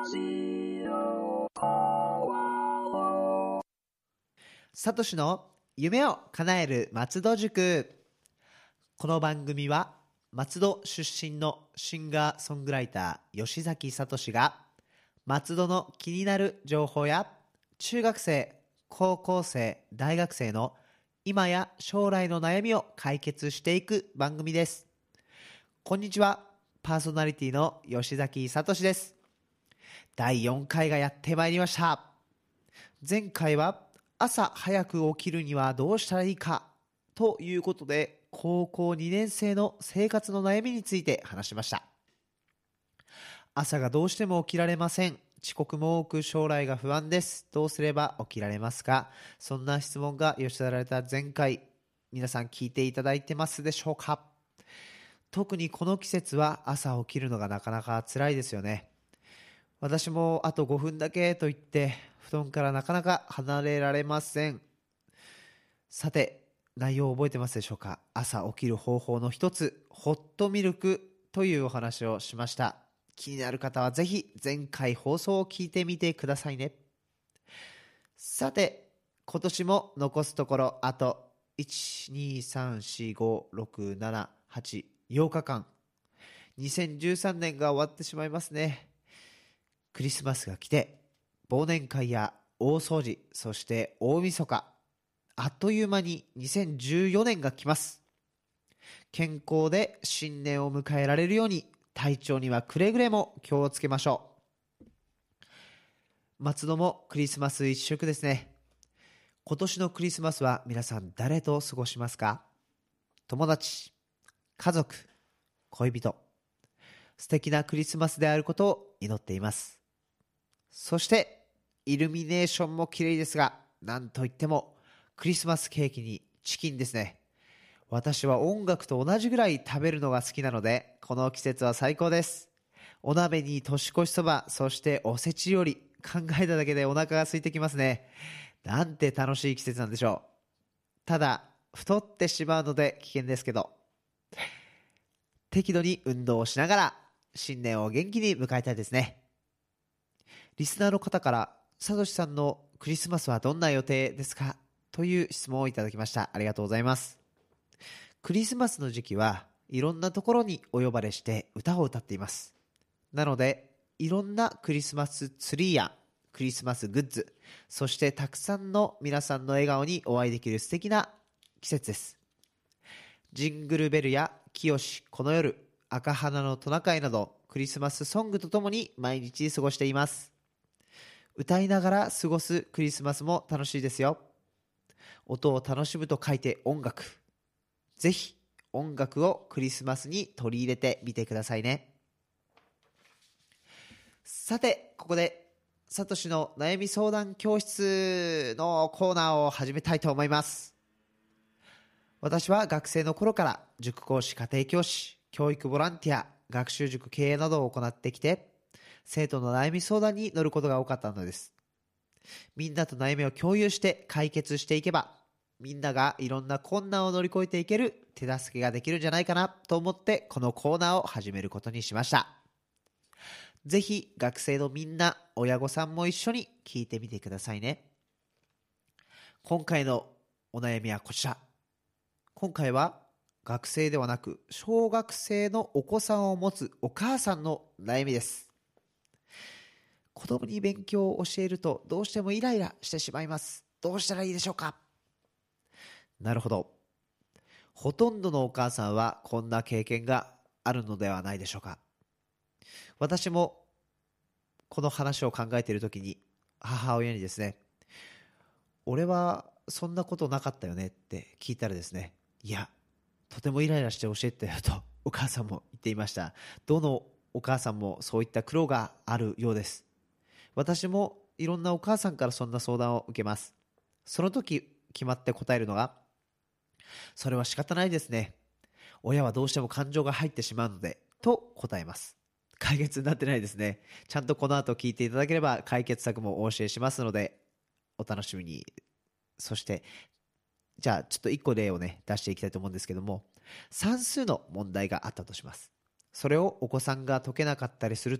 サトシの夢を叶える松戸塾。この番組は松戸出身のシンガーソングライター吉崎聡が松戸の気になる情報や中学生、高校生、大学生の今や将来の悩みを解決していく番組です。こんにちは、パーソナリティの吉崎聡です。第4回がやってまいりました。前回は朝早く起きるにはどうしたらいいかということで、高校2年生の生活の悩みについて話しました。朝がどうしても起きられません。遅刻も多く将来が不安です。どうすれば起きられますか？そんな質問が寄せられた前回、皆さん聞いていただいてますでしょうか？特にこの季節は朝起きるのがなかなか辛いですよね。私もあと5分だけと言って布団からなかなか離れられません。さて、内容を覚えてますでしょうか？朝起きる方法の一つ、ホットミルクというお話をしました。気になる方はぜひ前回放送を聞いてみてくださいね。さて、今年も残すところあと1、2、3、4、5、6、7、8、8日間。2013年が終わってしまいますね。クリスマスが来て、忘年会や大掃除、そして大晦日、あっという間に2014年が来ます。健康で新年を迎えられるように、体調にはくれぐれも気をつけましょう。松戸もクリスマス一色ですね。今年のクリスマスは皆さん誰と過ごしますか？友達、家族、恋人。素敵なクリスマスであることを祈っています。そしてイルミネーションも綺麗ですが、なんといってもクリスマスケーキにチキンですね。私は音楽と同じぐらい食べるのが好きなので、この季節は最高です。お鍋に年越しそば、そしておせち料理、考えただけでお腹が空いてきますね。なんて楽しい季節なんでしょう。ただ太ってしまうので危険ですけど、適度に運動をしながら新年を元気に迎えたいですね。リスナーの方から、サトシさんのクリスマスはどんな予定ですか？という質問をいただきました。ありがとうございます。クリスマスの時期はいろんなところにお呼ばれして歌を歌っています。なので、いろんなクリスマスツリーやクリスマスグッズ、そしてたくさんの皆さんの笑顔にお会いできる素敵な季節です。ジングルベルや清この夜、赤花のトナカイなどクリスマスソングとともに毎日過ごしています。歌いながら過ごすクリスマスも楽しいですよ。音を楽しむと書いて音楽。ぜひ音楽をクリスマスに取り入れてみてくださいね。さて、ここでサトシの悩み相談教室のコーナーを始めたいと思います。私は学生の頃から塾講師、家庭教師、教育ボランティア、学習塾経営などを行ってきて、生徒の悩み相談に乗ることが多かったのです。みんなと悩みを共有して解決していけば、みんながいろんな困難を乗り越えていける手助けができるんじゃないかなと思って、このコーナーを始めることにしました。ぜひ学生のみんな、親御さんも一緒に聞いてみてくださいね。今回のお悩みはこちら。今回は学生ではなく小学生のお子さんを持つお母さんの悩みです。子供に勉強を教えるとどうしてもイライラしてしまいます。どうしたらいいでしょうか？なるほど。ほとんどのお母さんはこんな経験があるのではないでしょうか。私もこの話を考えているときに、母親にですね、俺はそんなことなかったよねって聞いたらですね、いや、とてもイライラして教えてたよとお母さんも言っていました。どのお母さんもそういった苦労があるようです。私もいろんなお母さんからそんな相談を受けます。その時決まって答えるのが、それは仕方ないですね。親はどうしても感情が入ってしまうので、と答えます。解決になってないですね。ちゃんとこの後聞いていただければ解決策もお教えしますので、お楽しみに。そして、じゃあちょっと1個例をね、出していきたいと思うんですけども、算数の問題があったとします。それをお子さんが解けなかったりすると、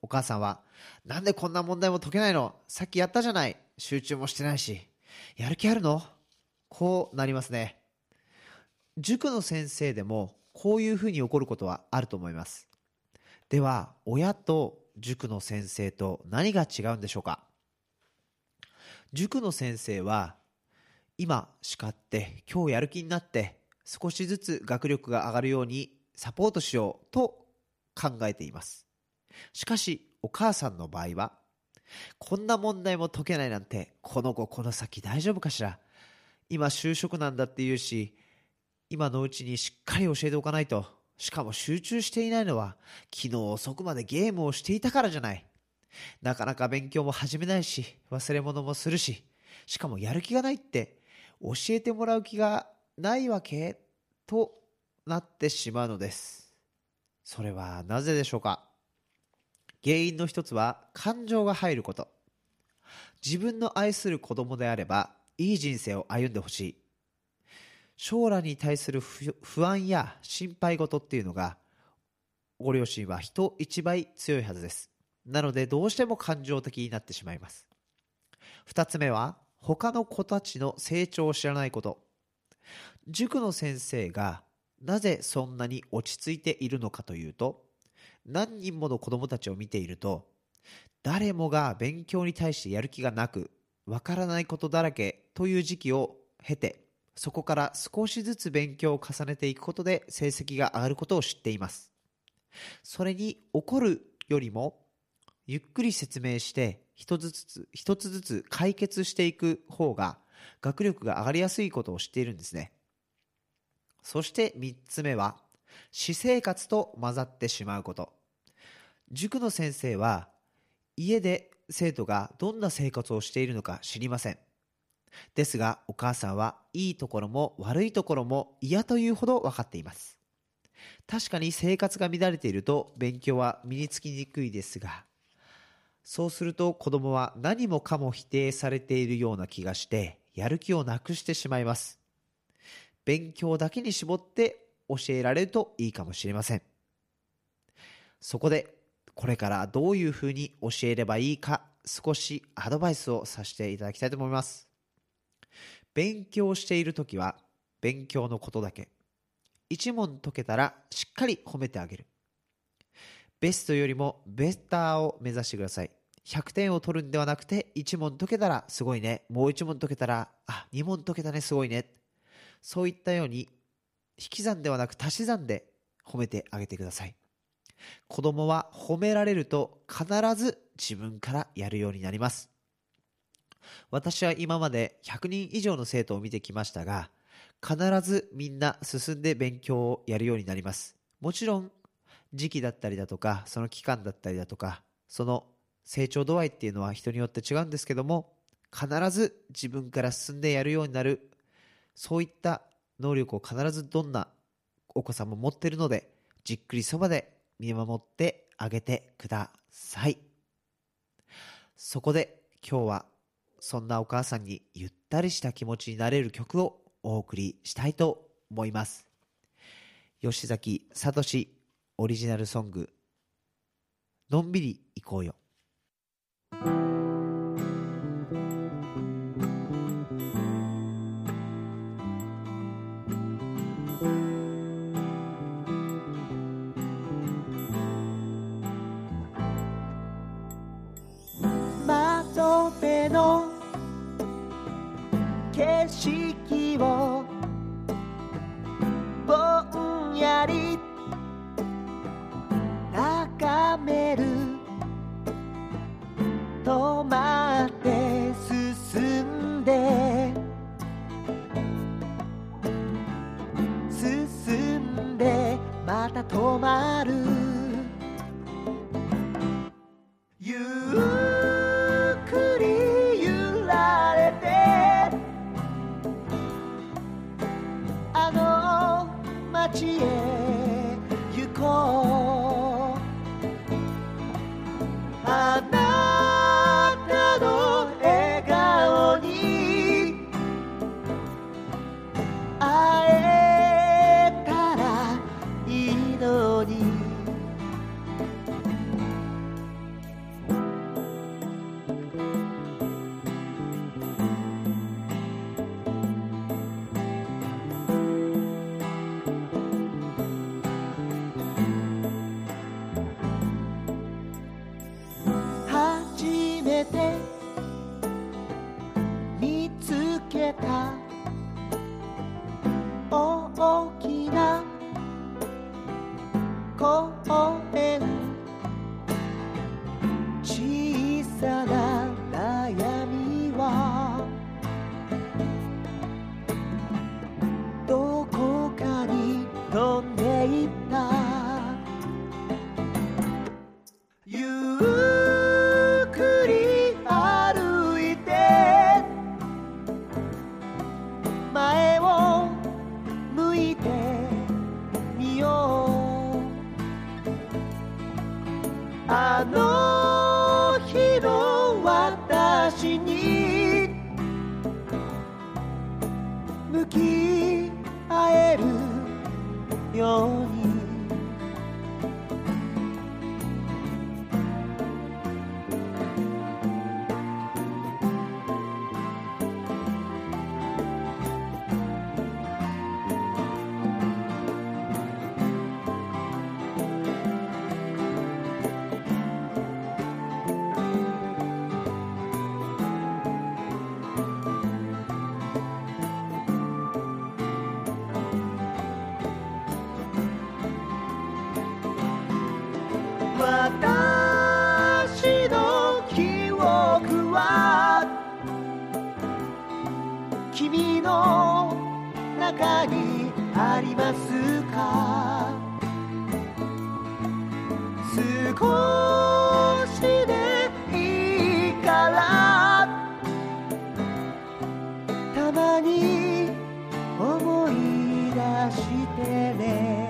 お母さんは、なんでこんな問題も解けないの？さっきやったじゃない。集中もしてないし。やる気あるの？こうなりますね。塾の先生でもこういうふうに起こることはあると思います。では、親と塾の先生と何が違うんでしょうか？塾の先生は、今叱って今日やる気になって少しずつ学力が上がるようにサポートしようと考えています。しかしお母さんの場合は、こんな問題も解けないなんてこの子この先大丈夫かしら？今就職なんだっていうし、今のうちにしっかり教えておかないと。しかも集中していないのは昨日遅くまでゲームをしていたからじゃない。なかなか勉強も始めないし、忘れ物もするし、しかもやる気がないって、教えてもらう気がないわけとなってしまうのです。それはなぜでしょうか？原因の一つは感情が入ること。自分の愛する子供であればいい人生を歩んでほしい。将来に対する不安や心配事っていうのが、ご両親は人一倍強いはずです。なのでどうしても感情的になってしまいます。二つ目は他の子たちの成長を知らないこと。塾の先生がなぜそんなに落ち着いているのかというと、何人もの子供たちを見ていると、誰もが勉強に対してやる気がなく、わからないことだらけという時期を経て、そこから少しずつ勉強を重ねていくことで成績が上がることを知っています。それに怒るよりも、ゆっくり説明して一つずつ解決していく方が学力が上がりやすいことを知っているんですね。そして3つ目は私生活と混ざってしまうこと。塾の先生は家で生徒がどんな生活をしているのか知りません。ですがお母さんはいいところも悪いところも嫌というほど分かっています。確かに生活が乱れていると勉強は身につきにくいですが、そうすると子供は何もかも否定されているような気がしてやる気をなくしてしまいます。勉強だけに絞って教えられるといいかもしれません。そこでこれからどういうふうに教えればいいか、少しアドバイスをさせていただきたいと思います。勉強しているときは勉強のことだけ。一問解けたらしっかり褒めてあげる。ベストよりもベターを目指してください。100点を取るんではなくて、1問解けたらすごいね。もう1問解けたら、2問解けたね、すごいね。そういったように、引き算ではなく足し算で褒めてあげてください。子供は褒められると必ず自分からやるようになります。私は今まで100人以上の生徒を見てきましたが、必ずみんな進んで勉強をやるようになります。もちろん時期だったりだとか、その期間だったりだとか、その成長度合いっていうのは人によって違うんですけども、必ず自分から進んでやるようになる、そういった能力を必ずどんなお子さんも持っているので、じっくりそばで見守ってあげてください。そこで今日はそんなお母さんにゆったりした気持ちになれる曲をお送りしたいと思います。吉崎聡オリジナルソング、のんびり行こうよ。 窓辺の景色をぼんやり眺める、止まって進んでまた止まる、ゆっくり揺られてめて見つけた大きな公園、小さな悩みはどこかに飛んでいった。ゆっくり歩いて前を向いてみよう。あの日の私に向き合えるように。私の記憶は君の中にありますか。少しでいいからたまに思い出してね。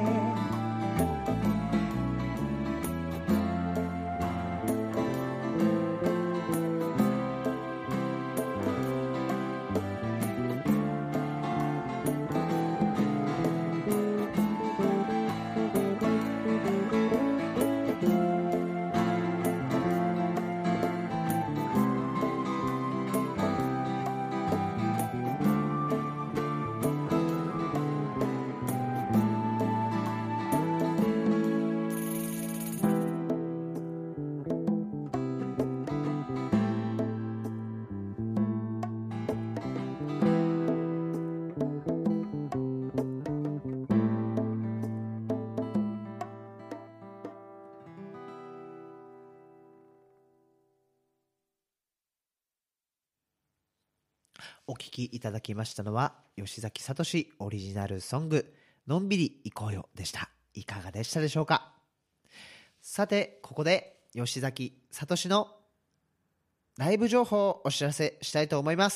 お聴きいただきましたのは吉崎聡オリジナルソングのんびり行こうよでした。いかがでしたでしょうか。さてここで吉崎聡のライブ情報をお知らせしたいと思います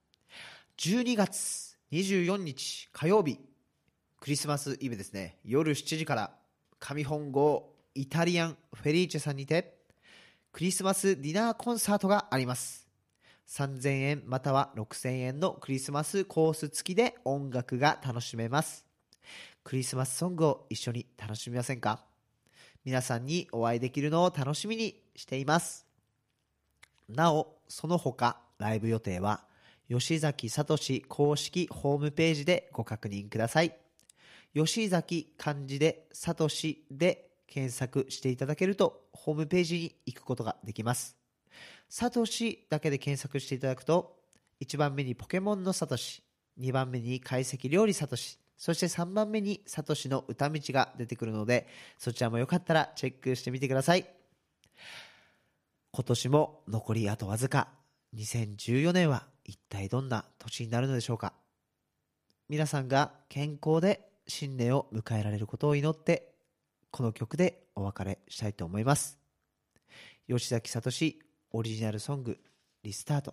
。12月24日火曜日クリスマスイブですね。夜7時から上本郷イタリアンフェリーチェさんにてクリスマスディナーコンサートがあります。3000円または6000円のクリスマスコース付きで音楽が楽しめます。クリスマスソングを一緒に楽しみませんか。皆さんにお会いできるのを楽しみにしています。なおその他ライブ予定は吉崎聡公式ホームページでご確認ください。吉崎漢字で聡で検索していただけるとホームページに行くことができます。サトシだけで検索していただくと1番目にポケモンのサトシ、2番目に懐石料理サトシ、そして3番目にサトシの歌道が出てくるので、そちらもよかったらチェックしてみてください。今年も残りあとわずか。2014年は一体どんな年になるのでしょうか。皆さんが健康で新年を迎えられることを祈ってこの曲でお別れしたいと思います。吉崎聡オリジナルソングリスタート。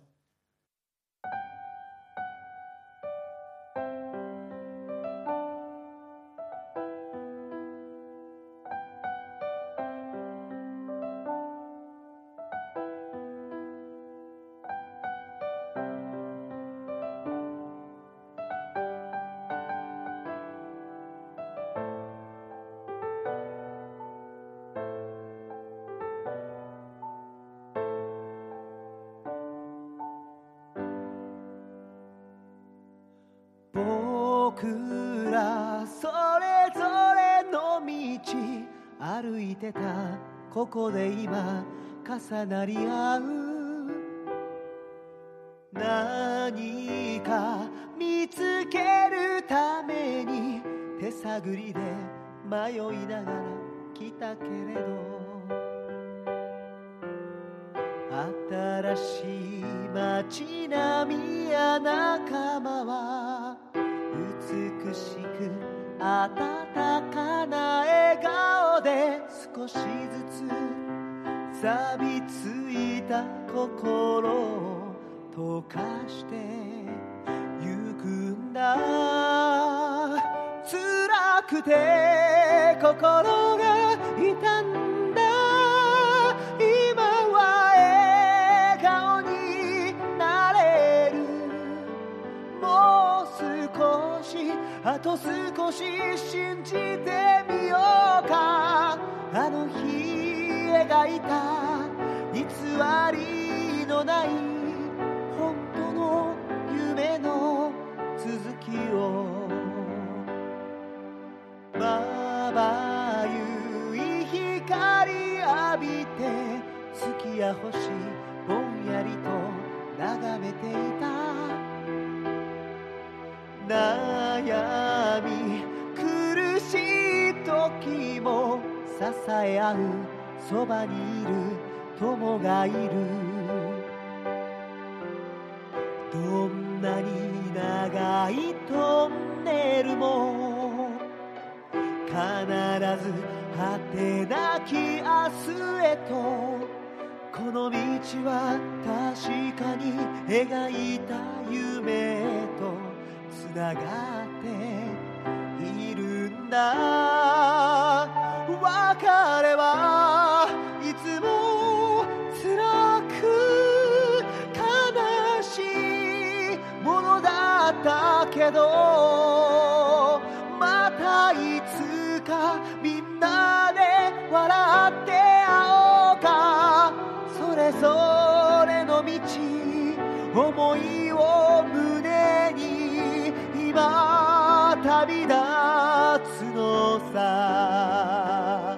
僕らそれぞれの道歩いてたここで今重なり合う何か見つけるために手探りで迷いながら来たけれど、新しい街並みや仲間は美しく温かな笑顔で少しずつ錆びついた心を溶かしてゆくんだ。辛くて心が痛んだ今は笑顔になれる。もう少しあと少し信じてみようか。あの日描いた偽りのない本当の夢の続きを。まばゆい光浴びて月や星ぼんやりと眺めていた。悩み苦しい時も支え合うそばにいる友がいる。どんなに長いトンネルも必ず果てなき明日へと、この道は確かに描いた夢とつながっているんだ。別れはいつも辛く悲しいものだったけど、またいつかみんなで笑って会おうか。それぞれの道思いを胸に今旅立つのさ。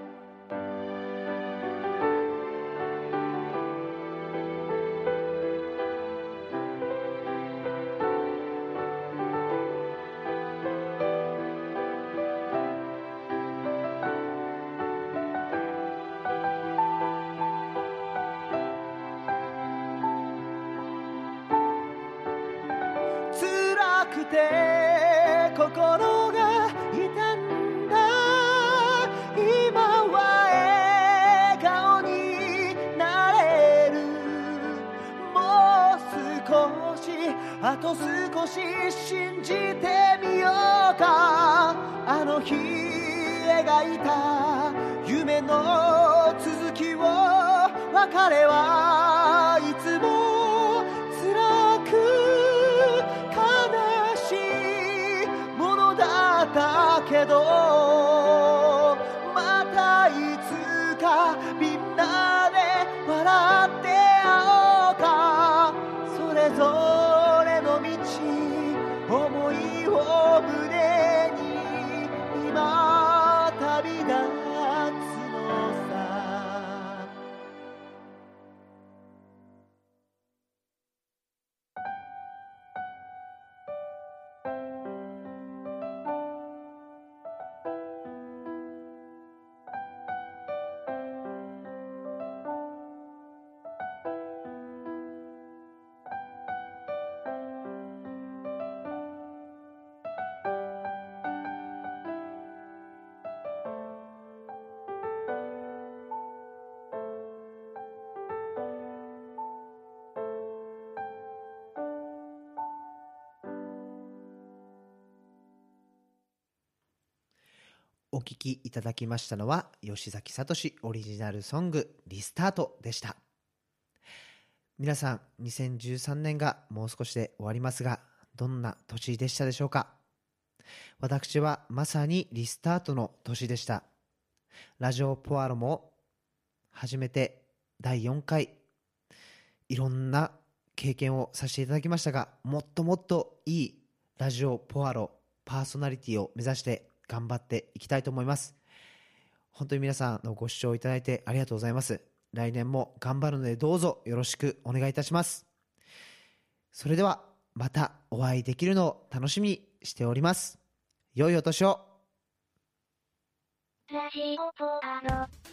辛くて心が痛んだ今は笑顔になれる。もう少しあと少し信じてみようか。あの日描いた夢の続きを。別れはいつも辛く悲しいものだったけど、またいつかみんなで笑って会おうか。それぞれの道思いを胸に今旅立つのさ。 お聴きいただきましたのは吉崎聡オリジナルソングリスタートでした。皆さん2013年がもう少しで終わりますが、どんな年でしたでしょうか。私はまさにリスタートの年でした。ラジオポアロも始めて第4回、いろんな経験をさせていただきましたが、もっともっといいラジオポアロパーソナリティを目指して頑張っていきたいと思います。本当に皆さんのご視聴いただいてありがとうございます。来年も頑張るのでどうぞよろしくお願いいたします。 それではまたお会いできるのを楽しみにしております。良いお年を。 ラジオポアド。